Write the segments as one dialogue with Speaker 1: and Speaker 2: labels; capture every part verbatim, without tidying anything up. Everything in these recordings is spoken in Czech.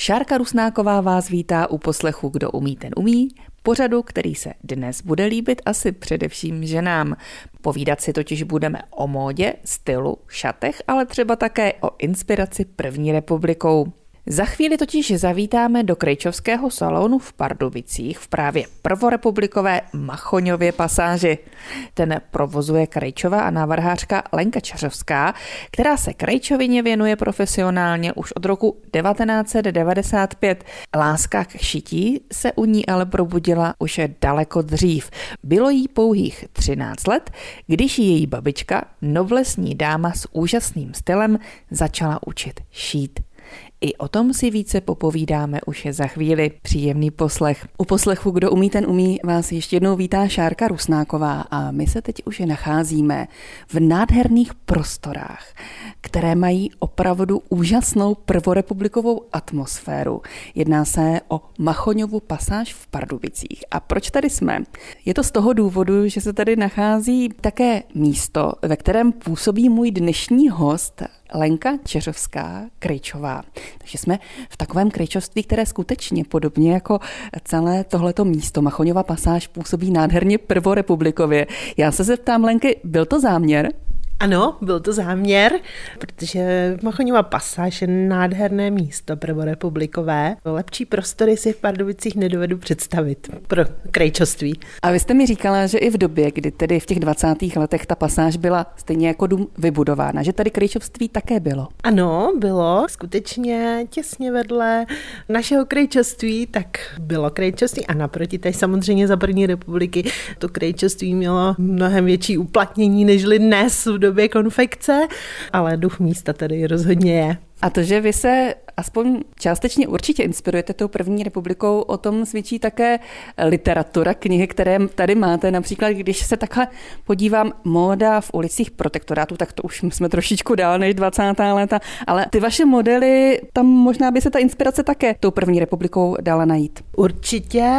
Speaker 1: Šárka Rusnáková vás vítá u poslechu Kdo umí, ten umí, pořadu, který se dnes bude líbit asi především ženám. Povídat si totiž budeme o módě, stylu, šatech, ale třeba také o inspiraci první republikou. Za chvíli totiž zavítáme do krejčovského salonu v Pardubicích v právě prvorepublikové Machoňově pasáži. Ten provozuje krejčová a návrhářka Lenka Čařovská, která se krejčovině věnuje profesionálně už od roku devatenáct set devadesát pět. Láska k šití se u ní ale probudila už daleko dřív. Bylo jí pouhých třináct let, když ji její babička, noblesní dáma s úžasným stylem, začala učit šít. I o tom si více popovídáme už je za chvíli. Příjemný poslech. U poslechu Kdo umí, ten umí vás ještě jednou vítá Šárka Rusnáková a my se teď už nacházíme v nádherných prostorách, které mají opravdu úžasnou prvorepublikovou atmosféru. Jedná se o Machoňovu pasáž v Pardubicích. A proč tady jsme? Je to z toho důvodu, že se tady nachází také místo, ve kterém působí můj dnešní host Lenka Čařovská, krejčová. Takže jsme v takovém krejčovství, které skutečně podobně jako celé tohleto místo Machoňova pasáž působí nádherně prvorepublikově. Já se zeptám, Lenky, byl to záměr?
Speaker 2: Ano, byl to záměr, protože Machoňova pasáž je nádherné místo prvorepublikové. Lepší prostory si v Pardubicích nedovedu představit pro krejčovství.
Speaker 1: A vy jste mi říkala, že i v době, kdy tedy v těch dvacátých letech ta pasáž byla stejně jako dům vybudována, že tady krejčovství také bylo.
Speaker 2: Ano, bylo. Skutečně těsně vedle našeho krejčovství, tak bylo krejčovství a naproti tady samozřejmě za první republiky to krejčovství mělo mnohem větší uplatnění nežli dnes v době konfekce, ale duch místa tady rozhodně je.
Speaker 1: A to, že vy se aspoň částečně určitě inspirujete tou první republikou, o tom svědčí také literatura, knihy, které tady máte. Například, když se takhle podívám, móda v ulicích protektorátu, tak to už jsme trošičku dál než dvacátá léta, ale ty vaše modely, tam možná by se ta inspirace také tou první republikou dala najít.
Speaker 2: Určitě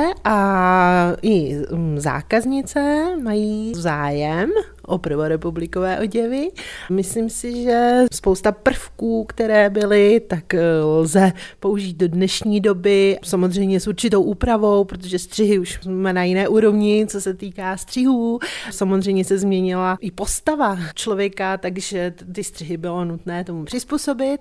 Speaker 2: a i zákaznice mají zájem o prvorepublikové oděvy. Myslím si, že spousta prvků, které byly, tak lze použít do dnešní doby, samozřejmě s určitou úpravou, protože střihy už jsme na jiné úrovni, co se týká střihů. Samozřejmě se změnila i postava člověka, takže ty střihy bylo nutné tomu přizpůsobit,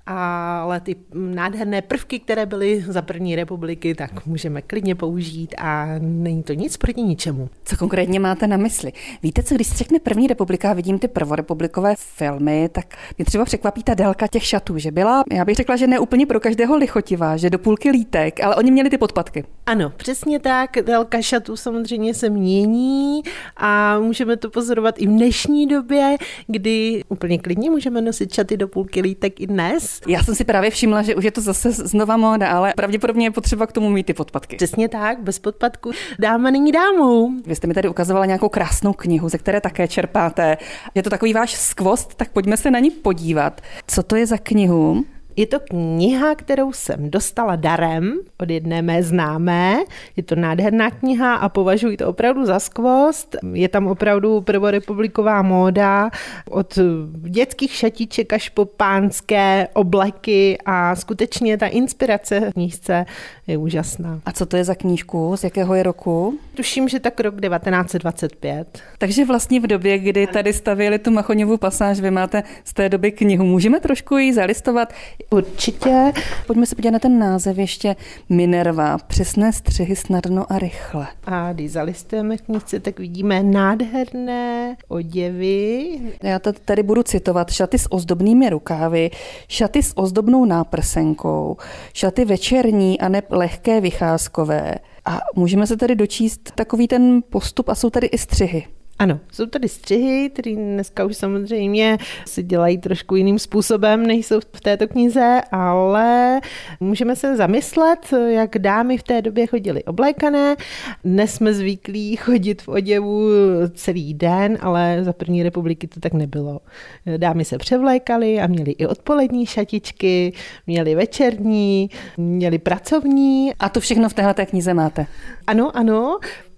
Speaker 2: ale ty nádherné prvky, které byly za první republiky, tak můžeme klidně použít a není to nic proti ničemu.
Speaker 1: Co konkrétně máte na mysli? Víte, co když se řekne první republika, vidím ty prvorepublikové filmy, tak mě třeba překvapí ta délka těch šatů, že byla, já bych řekla, že ne úplně pro každého lichotivá, že do půlky lítek, ale oni měli ty podpatky.
Speaker 2: Ano, přesně tak, délka šatů samozřejmě se mění a můžeme to pozorovat i v dnešní době, kdy úplně klidně můžeme nosit šaty do půlky lítek i dnes.
Speaker 1: Já jsem si právě všimla, že už je to zase znova móda, ale pravděpodobně je potřeba k tomu mít ty podpatky.
Speaker 2: Přesně tak, bez podpatku dáma není dámou.
Speaker 1: Vy jste mi tady ukazovala nějakou krásnou knihu, ze které také čerpáte. Je to takový váš skvost, tak pojďme se na ní podívat. Co to je za knihu?
Speaker 2: Je to kniha, kterou jsem dostala darem od jedné mé známé. Je to nádherná kniha a považuji to opravdu za skvost. Je tam opravdu prvorepubliková móda od dětských šatiček až po pánské obleky a skutečně ta inspirace v knížce je úžasná.
Speaker 1: A co to je za knížku? Z jakého je roku?
Speaker 2: Tuším, že tak rok devatenáct set dvacet pět.
Speaker 1: Takže vlastně v době, kdy tady stavěli tu Machoňovu pasáž, vy máte z té doby knihu. Můžeme trošku ji zalistovat?
Speaker 2: Určitě.
Speaker 1: Pojďme se podívat na ten název ještě. Minerva. Přesné střihy snadno a rychle.
Speaker 2: A když zalistujeme knížce, tak vidíme nádherné oděvy.
Speaker 1: Já to tady budu citovat. Šaty s ozdobnými rukávy, šaty s ozdobnou náprsenkou, šaty večerní a ne lehké vycházkové. A můžeme se tady dočíst takový ten postup a jsou tady i střihy.
Speaker 2: Ano, jsou tady střihy, které dneska už samozřejmě se dělají trošku jiným způsobem, než jsou v této knize, ale můžeme se zamyslet, jak dámy v té době chodily oblékané. Dnes jsme zvyklí chodit v oděvu celý den, ale za první republiky to tak nebylo. Dámy se převlékaly a měly i odpolední šatičky, měly večerní, měly pracovní.
Speaker 1: A to všechno v téhleté knize máte?
Speaker 2: Ano, ano.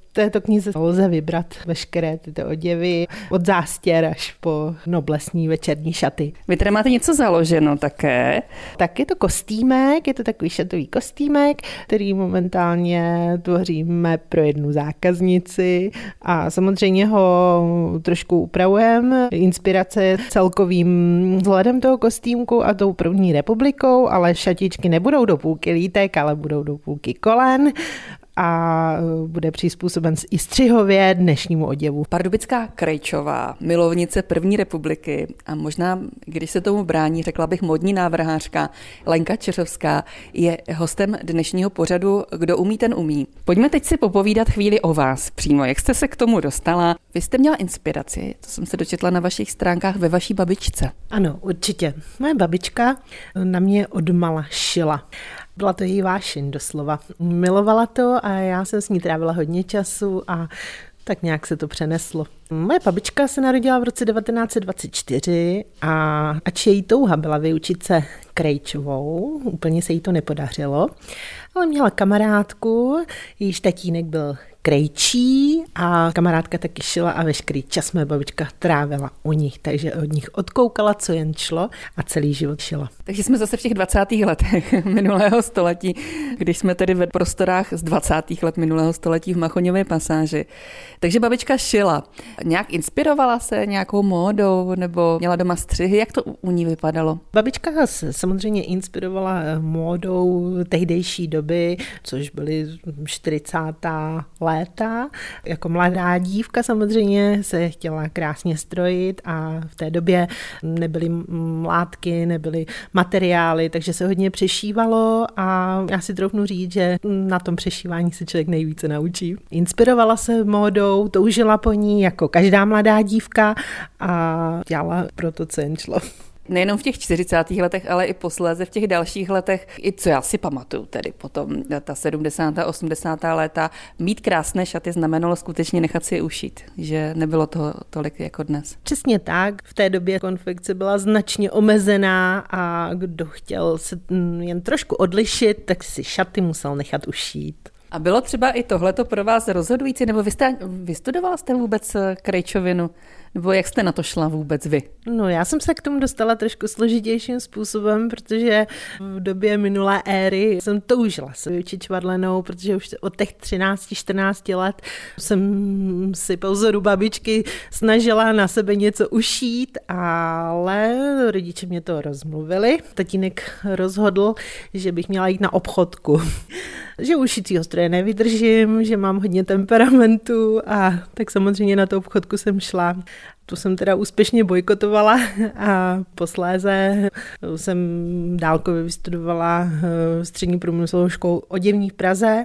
Speaker 2: této knize lze vybrat veškeré tyto oděvy, od zástěr až po noblesní večerní šaty.
Speaker 1: Vy tady máte něco založeno také.
Speaker 2: Tak je to kostýmek, je to takový šatový kostýmek, který momentálně tvoříme pro jednu zákaznici a samozřejmě ho trošku upravujeme. Inspirace je celkovým vzhledem toho kostýmku a tou první republikou, ale šatičky nebudou do půlky lítek, ale budou do půlky kolen a bude přizpůsoben i střihově dnešnímu oděvu.
Speaker 1: Pardubická Krejčová, milovnice první republiky a možná, když se tomu brání, řekla bych modní návrhářka Lenka Čeřovská, je hostem dnešního pořadu Kdo umí, ten umí. Pojďme teď si popovídat chvíli o vás přímo. Jak jste se k tomu dostala? Vy jste měla inspiraci, to jsem se dočetla na vašich stránkách, ve vaší babičce.
Speaker 2: Ano, určitě. Moje babička na mě odmala šila. Byla to její vášeň doslova. Milovala to a já jsem s ní trávila hodně času a tak nějak se to přeneslo. Moje babička se narodila v roce devatenáct set dvacet čtyři a ač její touha byla vyučit se krejčovou, úplně se jí to nepodařilo, ale měla kamarádku, jejíž tatínek byl krejčí a kamarádka taky šila a veškerý čas moje babička trávila u nich, takže od nich odkoukala, co jen šlo a celý život šila.
Speaker 1: Takže jsme zase v těch dvacátých letech minulého století, když jsme tedy ve prostorách z dvacátých let minulého století v Machoňově pasáži. Takže babička šila. Nějak inspirovala se nějakou módou nebo měla doma střihy? Jak to u ní vypadalo?
Speaker 2: Babička se samozřejmě inspirovala módou tehdejší doby, což byly čtyřicátá léta. Jako mladá dívka samozřejmě se chtěla krásně strojit a v té době nebyly mlátky, nebyly materiály, takže se hodně přešívalo a já si troufnu říct, že na tom přešívání se člověk nejvíce naučí. Inspirovala se módou, toužila po ní jako každá mladá dívka a dělala pro to, co jen šlo.
Speaker 1: Nejenom v těch čtyřicátých letech, ale i posléze v těch dalších letech, i co já si pamatuju tedy potom, ta sedmdesátá osmdesátá léta, mít krásné šaty znamenalo skutečně nechat si je ušít, že nebylo toho tolik jako dnes.
Speaker 2: Přesně tak, v té době konfekce byla značně omezená a kdo chtěl se jen trošku odlišit, tak si šaty musel nechat ušít.
Speaker 1: A bylo třeba i tohleto pro vás rozhodující, nebo vy jste, vystudovala jste vůbec krejčovinu, nebo jak jste na to šla vůbec vy?
Speaker 2: No já jsem se k tomu dostala trošku složitějším způsobem, protože v době minulé éry jsem toužila se vyučit švadlenou, protože už od těch třinácti čtrnácti let jsem si po vzoru babičky snažila na sebe něco ušít, ale rodiče mě to rozmluvili. Tatínek rozhodl, že bych měla jít na obchodku. Že ušicího stroje nevydržím, že mám hodně temperamentu a tak samozřejmě na tu obchodku jsem šla. Tu jsem teda úspěšně bojkotovala a posléze jsem dálkově vystudovala střední průmyslovou školu oděvní v Praze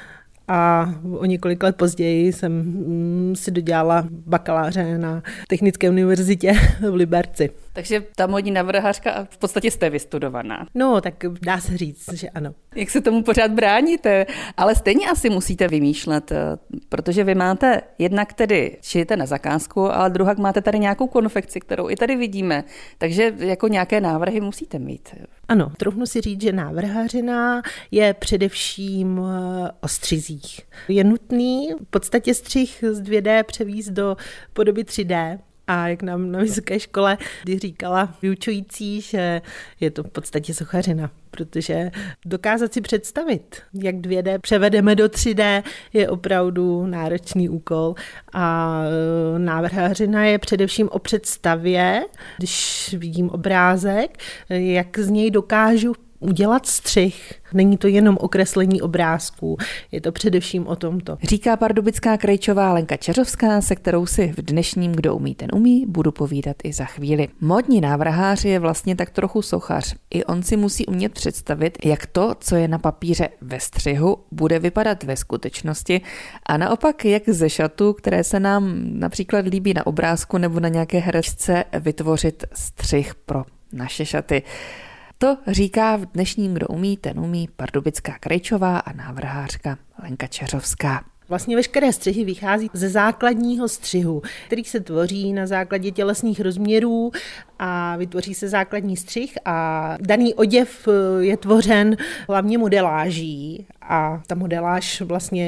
Speaker 2: a o několik let později jsem si dodělala bakaláře na Technické univerzitě v Liberci.
Speaker 1: Takže ta modní návrhářka v podstatě jste vystudovaná.
Speaker 2: No, tak dá se říct, že ano.
Speaker 1: Jak se tomu pořád bráníte? Ale stejně asi musíte vymýšlet, protože vy máte jednak tedy šijete na zakázku, ale druhak máte tady nějakou konfekci, kterou i tady vidíme. Takže jako nějaké návrhy musíte mít.
Speaker 2: Ano, troufnu si říct, že návrhářina je především o střizích. Je nutný v podstatě střih z dvě dé převízt do podoby tři dé. A jak nám na vysoké škole, kdy říkala vyučující, že je to v podstatě sochařina, protože dokázat si představit, jak dvě dé převedeme do tři dé, je opravdu náročný úkol. A návrhářina je především o představě, když vidím obrázek, jak z něj dokážu udělat střih. Není to jenom okreslení obrázků, je to především o tomto.
Speaker 1: Říká pardubická krejčová Lenka Čeřovská, se kterou si v dnešním Kdo umí, ten umí, budu povídat i za chvíli. Módní návrhář je vlastně tak trochu sochař. I on si musí umět představit, jak to, co je na papíře ve střihu, bude vypadat ve skutečnosti a naopak, jak ze šatů, které se nám například líbí na obrázku nebo na nějaké hračce, vytvořit střih pro naše šaty. To říká v dnešním Kdo umí, ten umí pardubická krejčová a návrhářka Lenka Čeřovská.
Speaker 2: Vlastně veškeré střihy vychází ze základního střihu, který se tvoří na základě tělesných rozměrů a vytvoří se základní střih a daný oděv je tvořen hlavně modeláží a ta modeláž vlastně je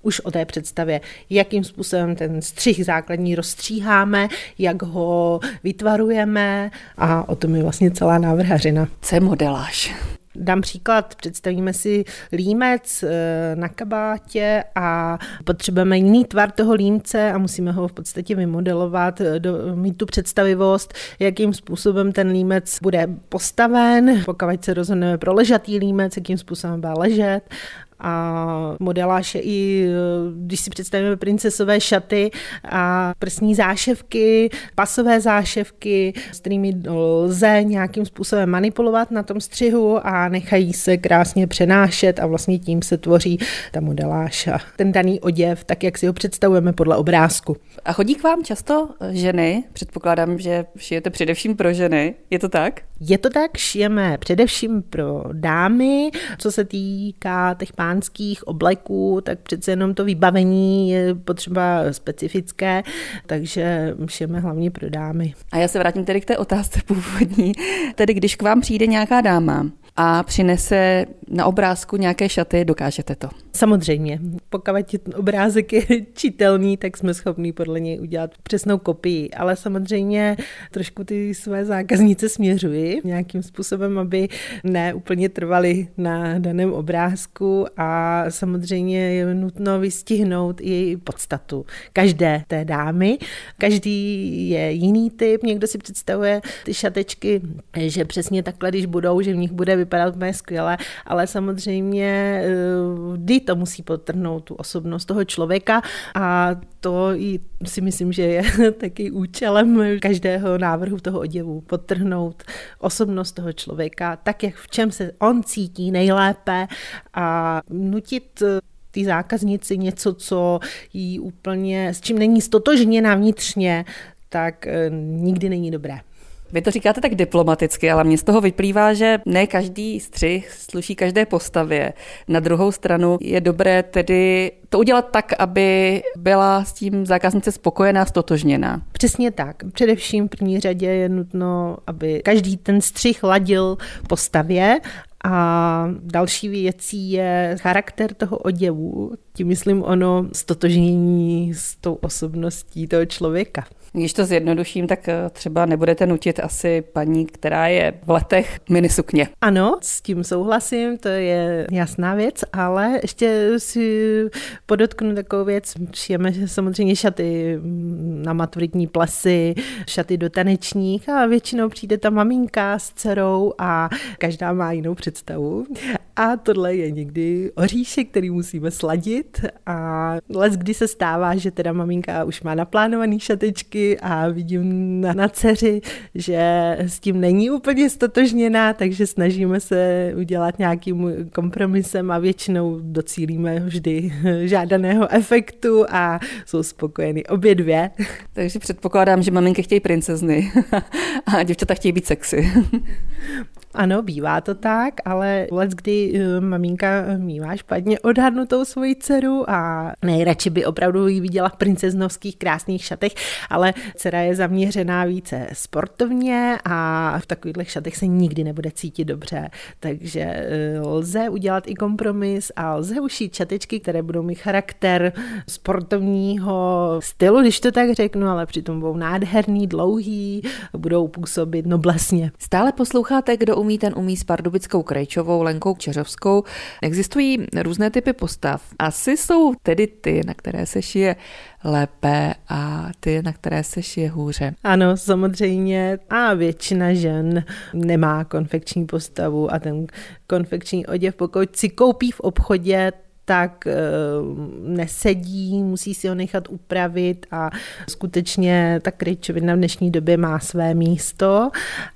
Speaker 2: už o té představě, jakým způsobem ten střih základní rozstříháme, jak ho vytvarujeme a o tom je vlastně celá návrhařina.
Speaker 1: Co je modeláž?
Speaker 2: Dám příklad, představíme si límec na kabátě a potřebujeme jiný tvar toho límce a musíme ho v podstatě vymodelovat, do, mít tu představivost, jakým způsobem ten límec bude postaven, pokud se rozhodneme pro ležatý límec, jakým způsobem bude ležet. A modeláž je i, když si představíme princezové šaty a prsní záševky, pasové záševky, s kterými lze nějakým způsobem manipulovat na tom střihu a nechají se krásně přenášet a vlastně tím se tvoří ta modeláž a ten daný oděv, tak jak si ho představujeme podle obrázku.
Speaker 1: A chodí k vám často ženy? Předpokládám, že šijete především pro ženy. Je to tak?
Speaker 2: Je to tak, šijeme především pro dámy, co se týká těch pánských obleků, tak přece jenom to vybavení je potřeba specifické, takže šijeme hlavně pro dámy.
Speaker 1: A já se vrátím tedy k té otázce původní. Tedy když k vám přijde nějaká dáma a přinese na obrázku nějaké šaty, dokážete to?
Speaker 2: Samozřejmě. Pokud obrázek je čitelný, tak jsme schopni podle něj udělat přesnou kopii, ale samozřejmě trošku ty své zákaznice směřuji nějakým způsobem, aby ne úplně trvaly na daném obrázku a samozřejmě je nutno vystihnout i podstatu každé té dámy. Každý je jiný typ, někdo si představuje ty šatečky, že přesně takhle, když budou, že v nich bude vypadat úplně skvěle, ale samozřejmě vždy to musí podtrhnout tu osobnost toho člověka a to si myslím, že je taky účelem každého návrhu toho oděvu. Podtrhnout osobnost toho člověka, tak jak v čem se on cítí nejlépe a nutit ty zákaznici něco, co jí úplně, s čím není stotožněná vnitřně, tak nikdy není dobré.
Speaker 1: Vy to říkáte tak diplomaticky, ale mně z toho vyplývá, že ne každý střih sluší každé postavě. Na druhou stranu je dobré tedy to udělat tak, aby byla s tím zákaznice spokojená, stotožněná.
Speaker 2: Přesně tak. Především v první řadě je nutno, aby každý ten střih ladil postavě. A další věcí je charakter toho oděvu, tím myslím ono stotožnění s tou osobností toho člověka.
Speaker 1: Když to zjednoduším, tak třeba nebudete nutit asi paní, která je v letech minisukně.
Speaker 2: Ano, s tím souhlasím, to je jasná věc, ale ještě si podotknu takovou věc. Šijeme samozřejmě šaty na maturitní plesy, šaty do tanečních a většinou přijde ta maminka s dcerou a každá má jinou představu. A tohle je někdy oříšek, který musíme sladit a leckdy se stává, že teda maminka už má naplánovaný šatečky a vidím na, na dceři, že s tím není úplně stotožněná, takže snažíme se udělat nějakým kompromisem a většinou docílíme vždy žádaného efektu a jsou spokojeny obě dvě.
Speaker 1: Takže předpokládám, že maminky chtějí princezny a děvčata chtějí být sexy.
Speaker 2: Ano, bývá to tak, ale leckdy maminka mívá špatně odhadnutou svoji dceru a nejradši by opravdu ji viděla v princeznovských krásných šatech, ale dcera je zaměřená více sportovně a v takových šatech se nikdy nebude cítit dobře. Takže lze udělat i kompromis a lze ušít šatečky, které budou mít charakter sportovního stylu, když to tak řeknu, ale přitom budou nádherný, dlouhý, budou působit noblesně.
Speaker 1: Stále posloucháte, Kdo umí, ten umí s Pardubickou Krejčovou, Lenkou Čeřovskou. Existují různé typy postav. Asi jsou tedy ty, na které se šije lépe a ty, na které se šije hůře.
Speaker 2: Ano, samozřejmě. A většina žen nemá konfekční postavu a ten konfekční oděv, pokud si koupí v obchodě, tak e, nesedí, musí si ho nechat upravit a skutečně ta krejčovina v dnešní době má své místo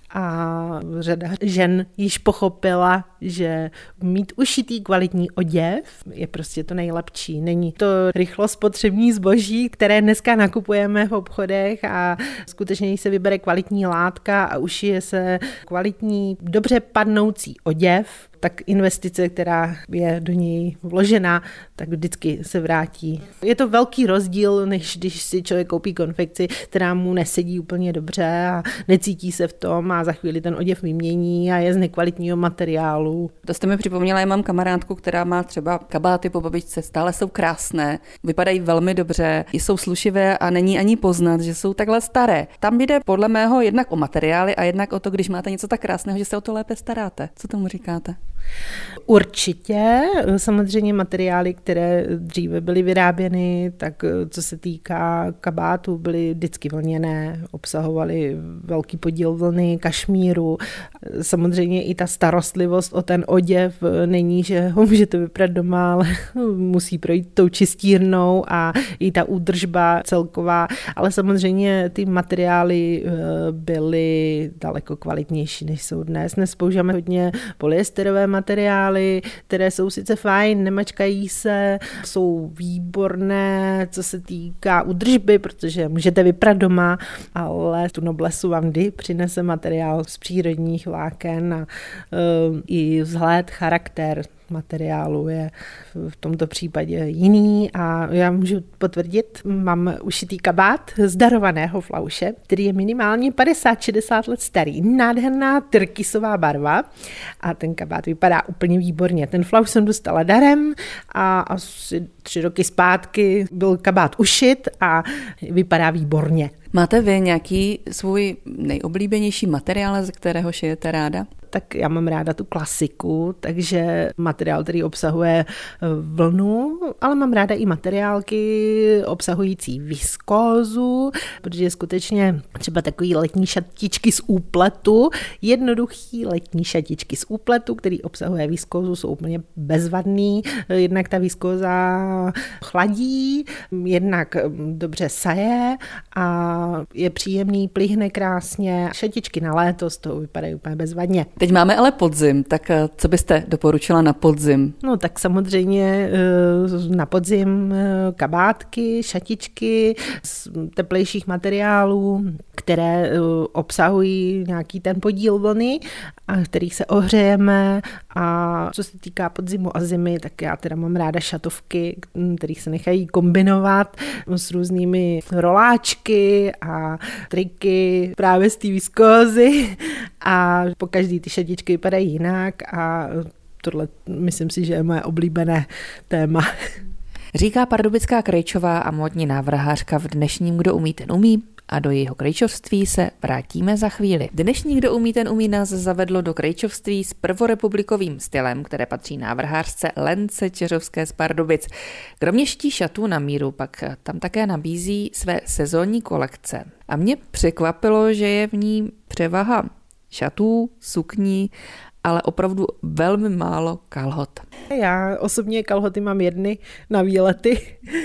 Speaker 2: a řada žen již pochopila, že mít ušitý kvalitní oděv je prostě to nejlepší. Není to rychlospotřební zboží, které dneska nakupujeme v obchodech a skutečně se vybere kvalitní látka a ušije se kvalitní, dobře padnoucí oděv, tak investice, která je do něj vložena, tak vždycky se vrátí. Je to velký rozdíl, než když si člověk koupí konfekci, která mu nesedí úplně dobře a necítí se v tom a a za chvíli ten oděv vymění a je z nekvalitního materiálu.
Speaker 3: To jste mi připomněla, já mám kamarádku, která má třeba kabáty po babičce, stále jsou krásné, vypadají velmi dobře, jsou slušivé a není ani poznat, že jsou takhle staré. Tam jde podle mého jednak o materiály a jednak o to, když máte něco tak krásného, že se o to lépe staráte. Co tomu říkáte?
Speaker 2: Určitě, samozřejmě materiály, které dříve byly vyráběny, tak co se týká kabátů, byly vždycky vlněné, obsahovaly velký podíl vlny, kašmíru. Samozřejmě i ta starostlivost o ten oděv není, že ho můžete vyprat doma, ale musí projít tou čistírnou a i ta údržba celková, ale samozřejmě ty materiály byly daleko kvalitnější, než jsou dnes. Dnes používáme hodně polyesterové materiály, které jsou sice fajn, nemačkají se, jsou výborné, co se týká údržby, protože můžete vyprat doma, ale tu noblesu vám vždy přinese materiál z přírodních vláken a uh, i vzhled, charakter materiálu je v tomto případě jiný a já můžu potvrdit, mám ušitý kabát z darovaného flauše, který je minimálně padesát šedesát let starý. Nádherná tyrkysová barva a ten kabát vypadá úplně výborně. Ten flauš jsem dostala darem a asi tři roky zpátky byl kabát ušit a vypadá výborně.
Speaker 3: Máte vy nějaký svůj nejoblíbenější materiál, ze kterého šijete ráda?
Speaker 2: Tak já mám ráda tu klasiku, takže materiál, který obsahuje vlnu, ale mám ráda i materiálky obsahující viskózu, protože skutečně třeba takový letní šatičky z úpletu, jednoduchý letní šatičky z úpletu, který obsahuje viskózu, jsou úplně bezvadný. Jednak ta viskóza chladí, jednak dobře saje a je příjemný, plihne krásně. Šatičky na léto z toho vypadají úplně bezvadně.
Speaker 3: Teď máme ale podzim, tak co byste doporučila na podzim?
Speaker 2: No tak samozřejmě na podzim kabátky, šatičky z teplejších materiálů, které obsahují nějaký ten podíl vlny, a kterých se ohřejeme. A co se týká podzimu a zimy, tak já teda mám ráda šatovky, kterých se nechají kombinovat s různými roláčky a triky právě z té viskózy a po každý ty šatičky vypadají jinak a tohle myslím si, že je moje oblíbené téma.
Speaker 1: Říká pardubická krejčová a módní návrhářka v dnešním Kdo umí, ten umí. A do jejího krejčovství se vrátíme za chvíli. Dnešní Kdo umí, ten umí nás zavedlo do krejčovství s prvorepublikovým stylem, které patří návrhářce Lence Čeřovské z Pardubic. Kromě ští šatů na míru pak tam také nabízí své sezónní kolekce. A mě překvapilo, že je v ní převaha šatů, sukní, ale opravdu velmi málo kalhot.
Speaker 2: Já osobně kalhoty mám jedny na výlety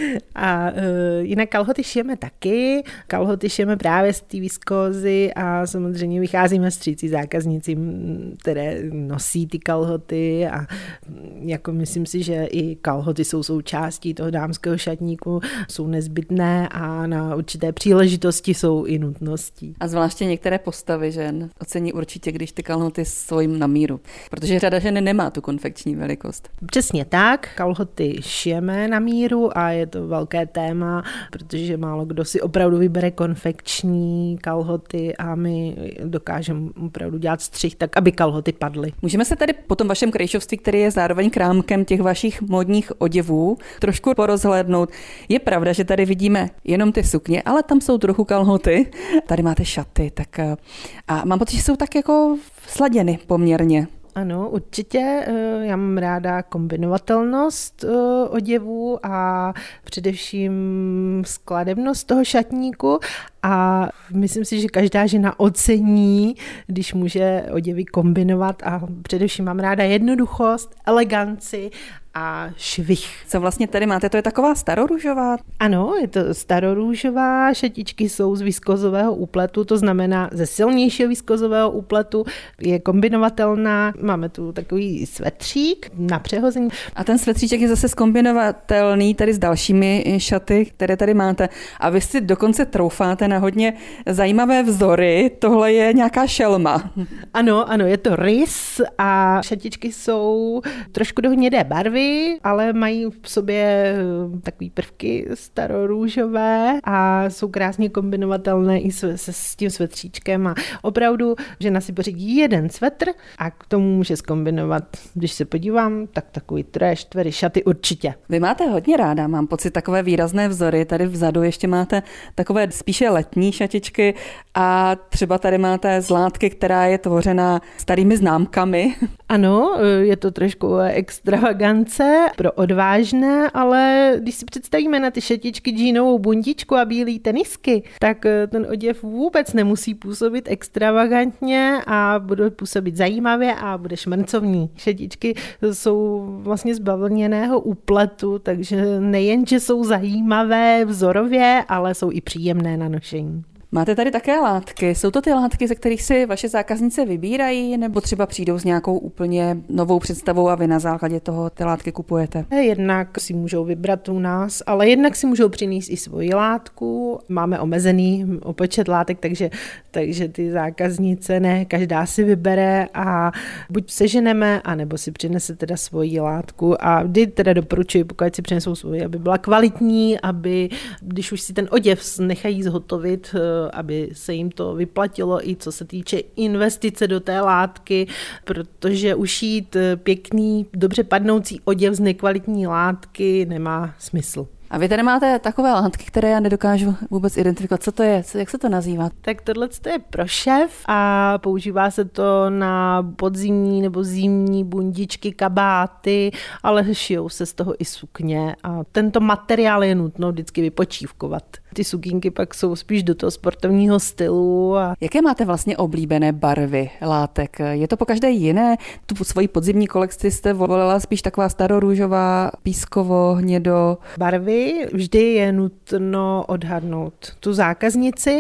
Speaker 2: a uh, jinak kalhoty šijeme taky. Kalhoty šijeme právě z té viskózy a samozřejmě vycházíme vstříc zákaznicím, které nosí ty kalhoty a jako myslím si, že i kalhoty jsou součástí toho dámského šatníku, jsou nezbytné a na určité příležitosti jsou i nutností.
Speaker 3: A zvláště některé postavy žen ocení určitě, když ty kalhoty jsou jim na míru, protože řada žen nemá tu konfekční velikost.
Speaker 2: Přesně tak, kalhoty šijeme na míru a je to velké téma, protože málo kdo si opravdu vybere konfekční kalhoty a my dokážeme opravdu dělat střih tak, aby kalhoty padly.
Speaker 3: Můžeme se tady po tom vašem krejčovství, který je zároveň krámkem těch vašich módních oděvů, trošku porozhlédnout. Je pravda, že tady vidíme jenom ty sukně, ale tam jsou trochu kalhoty. Tady máte šaty, tak a mám pocit, že jsou tak jako sladěny poměrně.
Speaker 2: Ano, určitě. Já mám ráda kombinovatelnost oděvů a především skladebnost toho šatníku a myslím si, že každá žena ocení, když může oděvy kombinovat a především mám ráda jednoduchost, eleganci a švih.
Speaker 3: Co vlastně tady máte? To je taková starorůžová?
Speaker 2: Ano, je to starorůžová, šatičky jsou z viskozového úpletu, to znamená ze silnějšího viskozového úpletu, je kombinovatelná, máme tu takový svetřík na přehození.
Speaker 3: A ten svetříček je zase zkombinovatelný tady s dalšími šaty, které tady máte a vy si dokonce troufáte na hodně zajímavé vzory, tohle je nějaká šelma.
Speaker 2: Ano, ano, je to rys a šatičky jsou trošku do hnědé barvy, barvy, ale mají v sobě takový prvky starorůžové a jsou krásně kombinovatelné i s, s, s tím svetříčkem a opravdu žena si pořídí jeden svetr a k tomu může zkombinovat, když se podívám, tak takový tré, čtvery šaty určitě.
Speaker 3: Vy máte hodně ráda, mám pocit, takové výrazné vzory. Tady vzadu ještě máte takové spíše letní šatičky a třeba tady máte z látky, která je tvořena starými známkami.
Speaker 2: Ano, je to trošku extravagance pro odvážné, ale když si představíme na ty šatičky džínovou bundičku a bílý tenisky, tak ten oděv vůbec nemusí působit extravagantně a bude působit zajímavě a bude šmrncovní. Šatičky jsou vlastně z bavlněného úpletu, takže nejen, že jsou zajímavé vzorově, ale jsou i příjemné na nošení.
Speaker 3: Máte tady také látky. Jsou to ty látky, ze kterých si vaše zákaznice vybírají, nebo třeba přijdou s nějakou úplně novou představou a vy na základě toho ty látky kupujete?
Speaker 2: Jednak si můžou vybrat u nás, ale jednak si můžou přinést i svoji látku. Máme omezený počet látek, takže, takže ty zákaznice ne, každá si vybere a buď seženeme, anebo si přinese teda svoji látku a vždy teda doporučuji, pokud si přinesou svoji, aby byla kvalitní, aby když už si ten oděv nechají zhotovit, aby se jim to vyplatilo i co se týče investice do té látky, protože ušít pěkný, dobře padnoucí oděv z nekvalitní látky nemá smysl.
Speaker 3: A vy tady máte takové látky, které já nedokážu vůbec identifikovat. Co to je? Jak se to nazývá?
Speaker 2: Tak tohle je prošev a používá se to na podzimní nebo zimní bundičky, kabáty, ale šijou se z toho i sukně a tento materiál je nutno vždycky vypočívkovat. Ty sukínky pak jsou spíš do toho sportovního stylu. A...
Speaker 3: Jaké máte vlastně oblíbené barvy látek? Je to po každé jiné? Tu svoji podzimní kolekci jste volila spíš taková starorůžová, pískovo, hnědo.
Speaker 2: Barvy vždy je nutno odhadnout tu zákaznici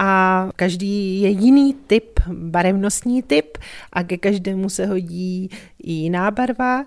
Speaker 2: a každý je jiný typ, barevnostní typ a ke každému se hodí i jiná barva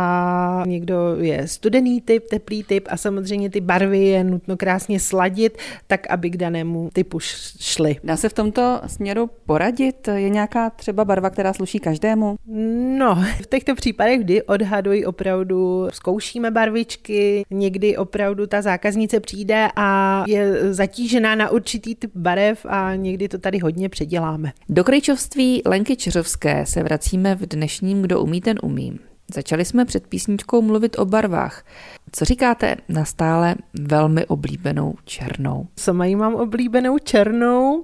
Speaker 2: a někdo je studený typ, teplý typ a samozřejmě ty barvy je nutno krásně sladit, tak aby k danému typu šly.
Speaker 3: Dá se v tomto směru poradit? Je nějaká třeba barva, která sluší každému?
Speaker 2: No, v těchto případech vždy odhaduji opravdu, zkoušíme barvičky, někdy opravdu ta zákaznice přijde a je zatížená na určitý typ barev a někdy to tady hodně předěláme.
Speaker 1: Do krejčovství Lenky Čiřovské se vracíme v dnešním Kdo umí, ten umí. Začali jsme před písničkou mluvit o barvách. Co říkáte na stále velmi oblíbenou černou?
Speaker 2: Sama ji mám oblíbenou černou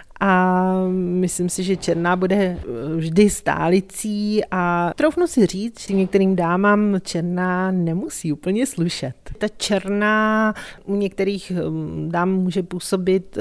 Speaker 2: a myslím si, že černá bude vždy stálicí a troufnu si říct, že některým dámám černá nemusí úplně slušet. Ta černá u některých dám může působit,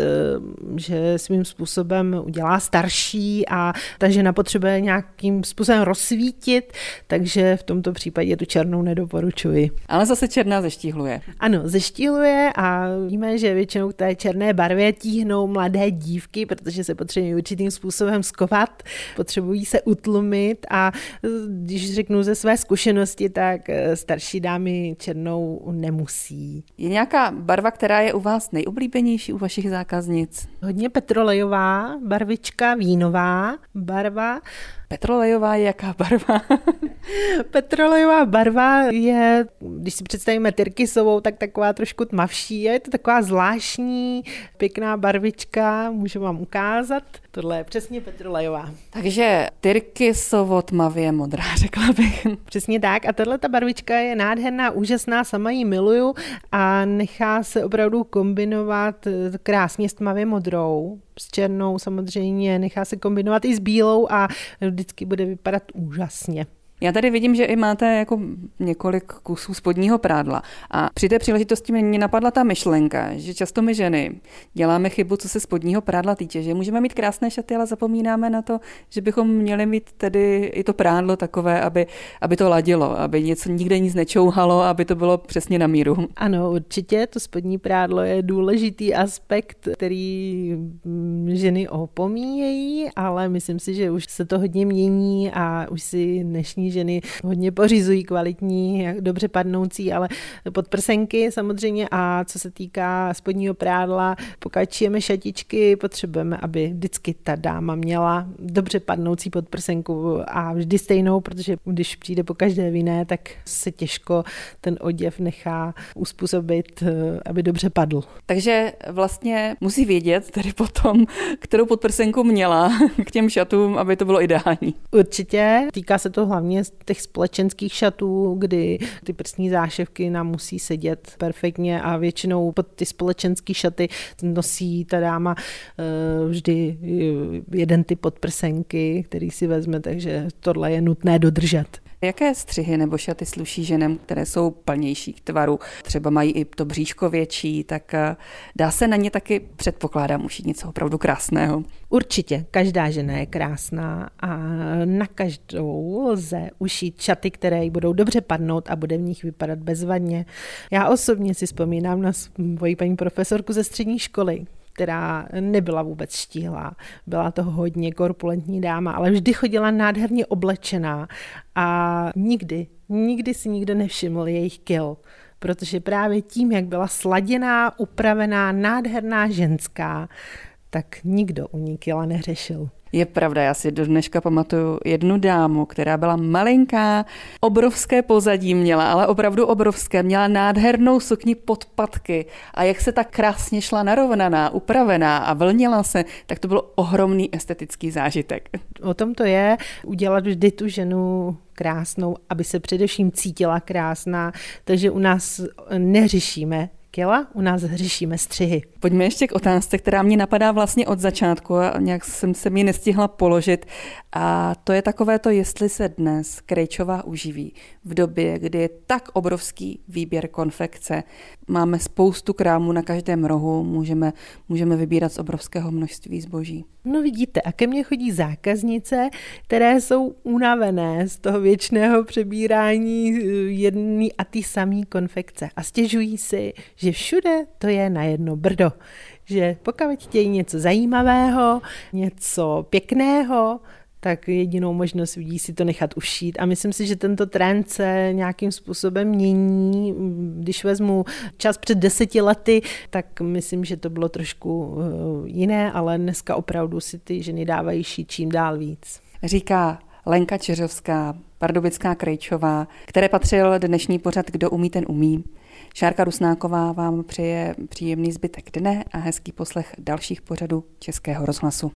Speaker 2: že svým způsobem udělá starší a ta žena potřebuje nějakým způsobem rozsvítit, takže v tomto případě tu černou nedoporučuji.
Speaker 3: Ale zase černá zeštíhluje.
Speaker 2: Ano, zeštíhluje a víme, že většinou k té černé barvě tíhnou mladé dívky, protože že se potřebují určitým způsobem skovat, potřebují se utlumit a když řeknu ze své zkušenosti, tak starší dámy černou nemusí.
Speaker 3: Je nějaká barva, která je u vás nejoblíbenější u vašich zákaznic?
Speaker 2: Hodně petrolejová, barvička, vínová barva.
Speaker 3: Petrolejová je jaká barva?
Speaker 2: Petrolejová barva je, když si představíme tyrkysovou, tak taková trošku tmavší. Je to taková zvláštní, pěkná barvička, můžu vám ukázat. Tohle je přesně petrolejová.
Speaker 3: Takže tyrkysovo tmavě modrá, řekla bych.
Speaker 2: Přesně tak a tato barvička je nádherná, úžasná, sama ji miluju a nechá se opravdu kombinovat krásně s tmavě modrou. S černou samozřejmě, nechá se kombinovat i s bílou a vždycky bude vypadat úžasně.
Speaker 3: Já tady vidím, že i máte jako několik kusů spodního prádla a při té příležitosti mě napadla ta myšlenka, že často my ženy děláme chybu, co se spodního prádla týče, že můžeme mít krásné šaty, ale zapomínáme na to, že bychom měli mít tedy i to prádlo takové, aby, aby to ladilo, aby něco nikde nic nečouhalo, aby to bylo přesně na míru.
Speaker 2: Ano, určitě, to spodní prádlo je důležitý aspekt, který ženy opomíjejí, ale myslím si, že už se to hodně mění a už si dnešní dnešní ženy hodně pořizují kvalitní, dobře padnoucí, ale podprsenky samozřejmě. A co se týká spodního prádla, pokud šijeme šatičky, potřebujeme, aby vždycky ta dáma měla dobře padnoucí podprsenku a vždy stejnou, protože když přijde po každé jiné, tak se těžko ten oděv nechá uspůsobit, aby dobře padl.
Speaker 3: Takže vlastně musí vědět tedy potom, kterou podprsenku měla k těm šatům, aby to bylo ideální.
Speaker 2: Určitě. Týká se to hlavně těch společenských šatů, kdy ty prsní záševky nám musí sedět perfektně a většinou pod ty společenské šaty nosí ta dáma vždy jeden typ podprsenky, který si vezme, takže tohle je nutné dodržet.
Speaker 3: Jaké střihy nebo šaty sluší ženám, které jsou plnější k tvaru, třeba mají i to bříško větší, tak dá se na ně taky, předpokládám, ušít něco opravdu krásného?
Speaker 2: Určitě, každá žena je krásná a na každou lze ušít šaty, které jí budou dobře padnout a bude v nich vypadat bezvadně. Já osobně si vzpomínám na svoji paní profesorku ze střední školy, která nebyla vůbec štíhlá. Byla to hodně korpulentní dáma, ale vždy chodila nádherně oblečená a nikdy, nikdy si nikdo nevšiml jejich kil, protože právě tím, jak byla sladěná, upravená, nádherná ženská, tak nikdo u ní kila neřešil.
Speaker 3: Je pravda, já si do dneška pamatuju jednu dámu, která byla malinká, obrovské pozadí měla, ale opravdu obrovské. Měla nádhernou sukni pod patky a jak se tak krásně šla narovnaná, upravená a vlnila se, tak to byl ohromný estetický zážitek.
Speaker 2: O tom to je, udělat vždy tu ženu krásnou, aby se především cítila krásná, takže u nás neřešíme kila, u nás řešíme střihy.
Speaker 3: Pojďme ještě k otázce, která mě napadá vlastně od začátku a nějak jsem se mi nestihla položit. A to je takové to, jestli se dnes Krejčová uživí v době, kdy je tak obrovský výběr konfekce. Máme spoustu krámů na každém rohu, můžeme, můžeme vybírat z obrovského množství zboží.
Speaker 2: No vidíte, a ke mně chodí zákaznice, které jsou unavené z toho věčného přebírání jedný a ty samý konfekce a stěžují si, že všude to je na jedno brdo. Že pokud chtějí něco zajímavého, něco pěkného, tak jedinou možnost vidí si to nechat ušít. A myslím si, že tento trend se nějakým způsobem mění. Když vezmu čas před deseti lety, tak myslím, že to bylo trošku jiné, ale dneska opravdu si ty ženy dávají šít čím dál víc.
Speaker 3: Říká Lenka Čiřovská, pardubická Krejčová, které patřil dnešní pořad Kdo umí, ten umí. Šárka Rusnáková vám přeje příjemný zbytek dne a hezký poslech dalších pořadů Českého rozhlasu.